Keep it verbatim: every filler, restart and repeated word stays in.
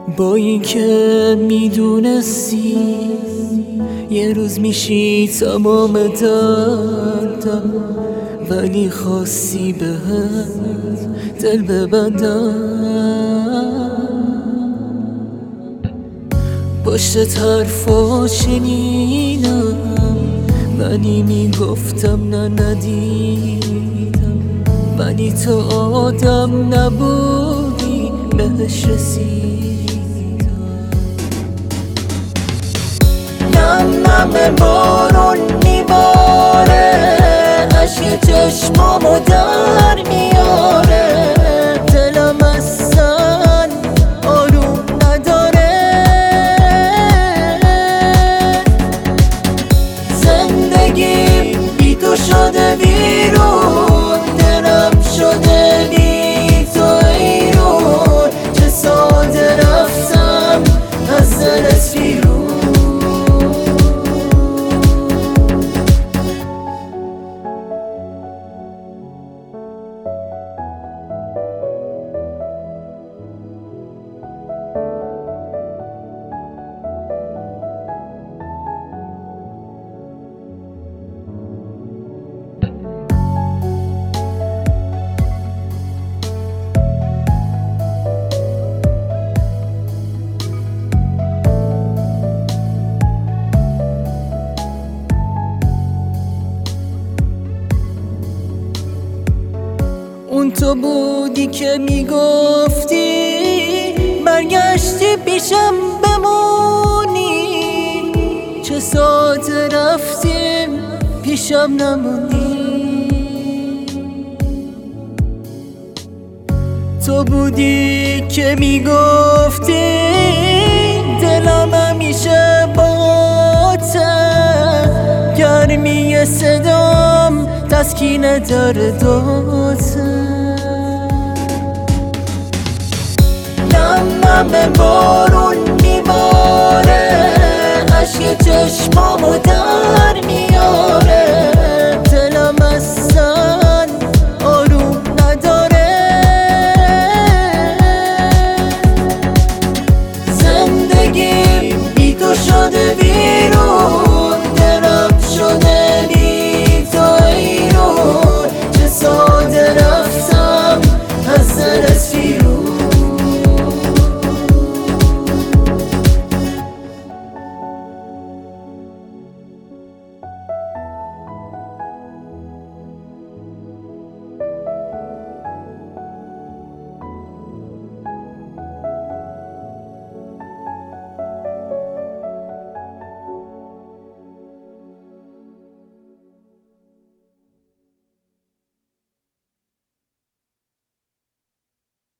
با این که میدونستی یه روز میشی تمام دردم، ولی خواستی بهت دل ببندم. پشت حرفا شنیدم ولی میگفتم نه ندیدم، ولی تو آدم نبودی بهش رسیدم. نم نم بارون میباره، عشق چشمامو در میاره، دلم اصلا آروم نداره. زندگیم بی تو شده ویرون، دلم شده بی تو ایرون، چه ساده رفتم از دلت بیرون. اون تو بودی که میگفتی برگشتی پیشم بمونی، چه ساعت رفتیم پیشم نمونی. تو بودی که میگفتی دلم همیشه باته، گرمی صدام تسکین درداته. نم نم بارون میباره، عشق چشمامو در میاره.